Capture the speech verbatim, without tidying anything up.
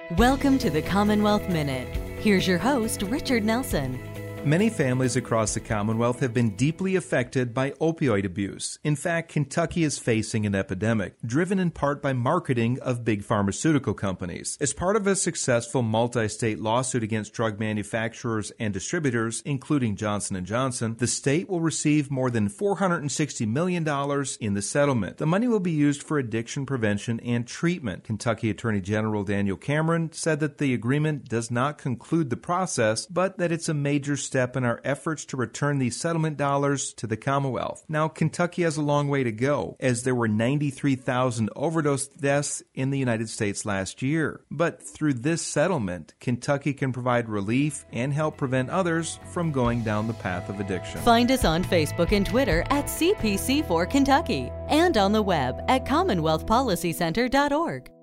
Welcome to the Commonwealth Minute. Here's your host, Richard Nelson. Many families across the Commonwealth have been deeply affected by opioid abuse. In fact, Kentucky is facing an epidemic, driven in part by marketing of big pharmaceutical companies. As part of a successful multi-state lawsuit against drug manufacturers and distributors, including Johnson and Johnson, the state will receive more than four hundred sixty million dollars in the settlement. The money will be used for addiction prevention and treatment. Kentucky Attorney General Daniel Cameron said that the agreement does not conclude the process, but that it's a major step step in our efforts to return these settlement dollars to the Commonwealth. Now, Kentucky has a long way to go, as there were ninety-three thousand overdose deaths in the United States last year. But through this settlement, Kentucky can provide relief and help prevent others from going down the path of addiction. Find us on Facebook and Twitter at C P C four Kentucky and on the web at commonwealth policy center dot org.